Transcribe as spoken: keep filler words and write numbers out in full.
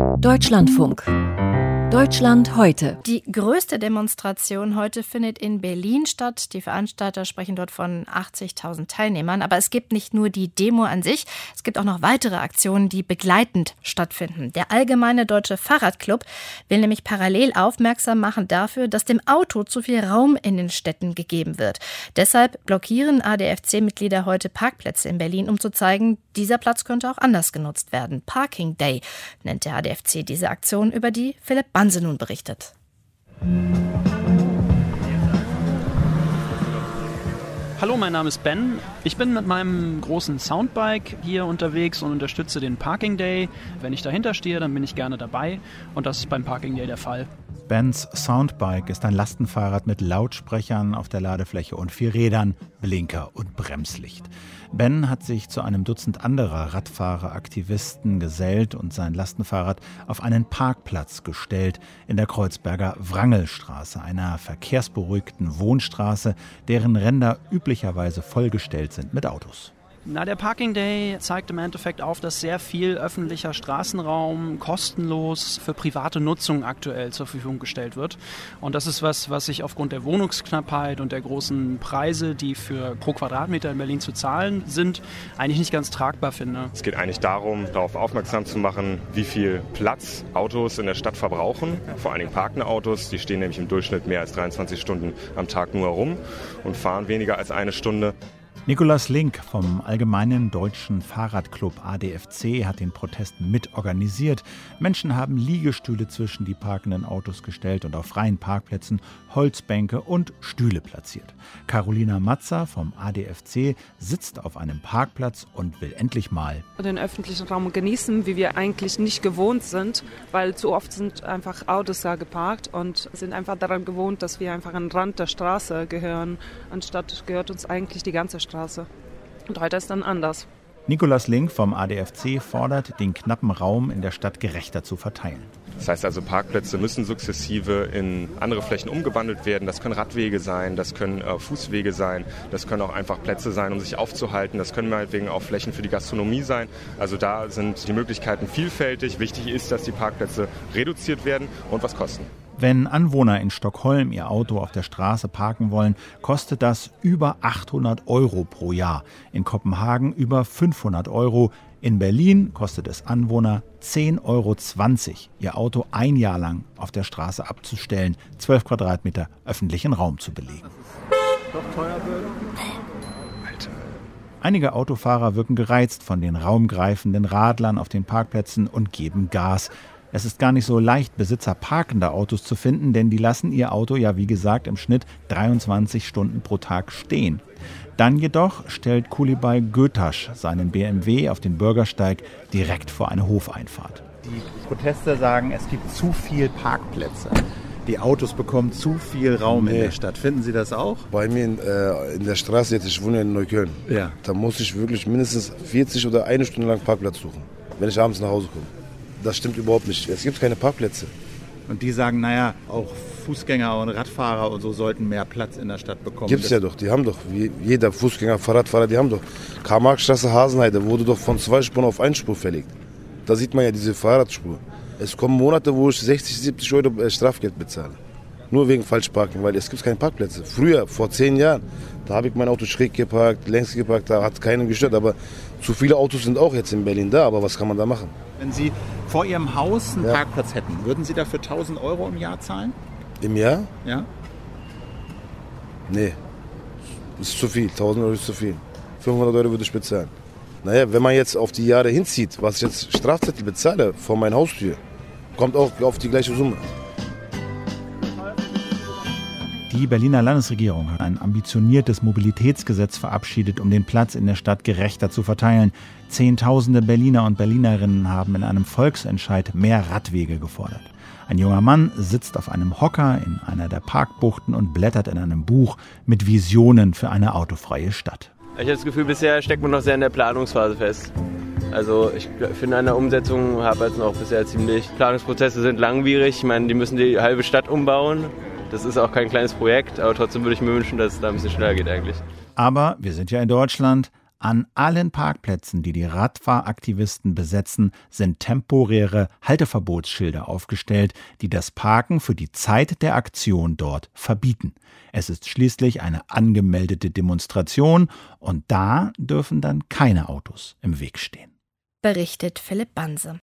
Deutschlandfunk. Deutschland heute. Die größte Demonstration heute findet in Berlin statt. Die Veranstalter sprechen dort von achtzigtausend Teilnehmern. Aber es gibt nicht nur die Demo an sich, es gibt auch noch weitere Aktionen, die begleitend stattfinden. Der Allgemeine Deutsche Fahrradclub will nämlich parallel aufmerksam machen dafür, dass dem Auto zu viel Raum in den Städten gegeben wird. Deshalb blockieren A D F C-Mitglieder heute Parkplätze in Berlin, um zu zeigen, dieser Platz könnte auch anders genutzt werden. Parking Day nennt der A D F C diese Aktion, über die Philipp Banse nun berichtet. Hallo, mein Name ist Ben. Ich bin mit meinem großen Soundbike hier unterwegs und unterstütze den Parking Day. Wenn ich dahinter stehe, dann bin ich gerne dabei und das ist beim Parking Day der Fall. Bens Soundbike ist ein Lastenfahrrad mit Lautsprechern auf der Ladefläche und vier Rädern, Blinker und Bremslicht. Ben hat sich zu einem Dutzend anderer Radfahreraktivisten gesellt und sein Lastenfahrrad auf einen Parkplatz gestellt in der Kreuzberger Wrangelstraße, einer verkehrsberuhigten Wohnstraße, deren Ränder üblicherweise vollgestellt sind mit Autos. Na, der Parking Day zeigt im Endeffekt auf, dass sehr viel öffentlicher Straßenraum kostenlos für private Nutzung aktuell zur Verfügung gestellt wird. Und das ist was, was ich aufgrund der Wohnungsknappheit und der großen Preise, die für pro Quadratmeter in Berlin zu zahlen sind, eigentlich nicht ganz tragbar finde. Es geht eigentlich darum, darauf aufmerksam zu machen, wie viel Platz Autos in der Stadt verbrauchen. Vor allen Dingen parkende Autos, die stehen nämlich im Durchschnitt mehr als dreiundzwanzig Stunden am Tag nur herum und fahren weniger als eine Stunde. Nikolaus Link vom Allgemeinen Deutschen Fahrradclub A D F C hat den Protest mitorganisiert. Menschen haben Liegestühle zwischen die parkenden Autos gestellt und auf freien Parkplätzen Holzbänke und Stühle platziert. Carolina Matzer vom A D F C sitzt auf einem Parkplatz und will endlich mal den öffentlichen Raum genießen, wie wir eigentlich nicht gewohnt sind, weil zu oft sind einfach Autos da geparkt und sind einfach daran gewohnt, dass wir einfach an den Rand der Straße gehören, anstatt gehört uns eigentlich die ganze Straße. Und heute ist dann anders. Nikolaus Link vom A D F C fordert, den knappen Raum in der Stadt gerechter zu verteilen. Das heißt also, Parkplätze müssen sukzessive in andere Flächen umgewandelt werden. Das können Radwege sein, das können äh, Fußwege sein, das können auch einfach Plätze sein, um sich aufzuhalten. Das können meinetwegen auch Flächen für die Gastronomie sein. Also da sind die Möglichkeiten vielfältig. Wichtig ist, dass die Parkplätze reduziert werden und was kosten. Wenn Anwohner in Stockholm ihr Auto auf der Straße parken wollen, kostet das über achthundert Euro pro Jahr. In Kopenhagen über fünfhundert Euro. In Berlin kostet es Anwohner zehn Euro zwanzig, ihr Auto ein Jahr lang auf der Straße abzustellen, zwölf Quadratmeter öffentlichen Raum zu belegen. Doch teuer wird. Alter. Einige Autofahrer wirken gereizt von den raumgreifenden Radlern auf den Parkplätzen und geben Gas. Es ist gar nicht so leicht, Besitzer parkender Autos zu finden, denn die lassen ihr Auto ja wie gesagt im Schnitt dreiundzwanzig Stunden pro Tag stehen. Dann jedoch stellt Kulibay Götasch seinen B M W auf den Bürgersteig direkt vor eine Hofeinfahrt. Die Protester sagen, es gibt zu viel Parkplätze. Die Autos bekommen zu viel Raum nee. in der Stadt. Finden Sie das auch? Bei mir in, äh, in der Straße jetzt, ich wohne in Neukölln, ja. Da muss ich wirklich mindestens vierzig oder eine Stunde lang Parkplatz suchen, wenn ich abends nach Hause komme. Das stimmt überhaupt nicht. Es gibt keine Parkplätze. Und die sagen, naja, auch Fußgänger und Radfahrer und so sollten mehr Platz in der Stadt bekommen. Gibt's ja doch. Die haben doch, wie jeder Fußgänger, Fahrradfahrer, die haben doch. Karl-Marx-Straße, Hasenheide wurde doch von zwei Spuren auf eine Spur verlegt. Da sieht man ja diese Fahrradspur. Es kommen Monate, wo ich sechzig, siebzig Euro Strafgeld bezahle. Nur wegen Falschparken, weil es gibt keine Parkplätze. Früher, vor zehn Jahren, da habe ich mein Auto schräg geparkt, längs geparkt, da hat keinen gestört. Aber zu viele Autos sind auch jetzt in Berlin da, aber was kann man da machen? Wenn Sie vor Ihrem Haus einen ja. Parkplatz hätten, würden Sie dafür tausend Euro im Jahr zahlen? Im Jahr? Ja. Nee, ist zu viel, tausend Euro ist zu viel. fünfhundert Euro würde ich bezahlen. Naja, wenn man jetzt auf die Jahre hinzieht, was ich jetzt Strafzettel bezahle vor meiner Haustür, kommt auch auf die gleiche Summe. Die Berliner Landesregierung hat ein ambitioniertes Mobilitätsgesetz verabschiedet, um den Platz in der Stadt gerechter zu verteilen. Zehntausende Berliner und Berlinerinnen haben in einem Volksentscheid mehr Radwege gefordert. Ein junger Mann sitzt auf einem Hocker in einer der Parkbuchten und blättert in einem Buch mit Visionen für eine autofreie Stadt. Ich habe das Gefühl, bisher steckt man noch sehr in der Planungsphase fest. Also ich finde, an der Umsetzung hapert es noch bisher ziemlich. Planungsprozesse sind langwierig, ich meine, die müssen die halbe Stadt umbauen. Das ist auch kein kleines Projekt, aber trotzdem würde ich mir wünschen, dass es da ein bisschen schneller geht eigentlich. Aber wir sind ja in Deutschland. An allen Parkplätzen, die die Radfahraktivisten besetzen, sind temporäre Halteverbotsschilder aufgestellt, die das Parken für die Zeit der Aktion dort verbieten. Es ist schließlich eine angemeldete Demonstration und da dürfen dann keine Autos im Weg stehen. Berichtet Philipp Banse.